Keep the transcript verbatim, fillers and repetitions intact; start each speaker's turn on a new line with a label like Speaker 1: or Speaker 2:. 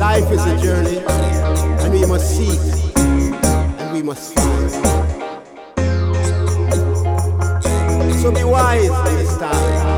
Speaker 1: Life is a journey, and we must seek, and we must find. So be wise in this time.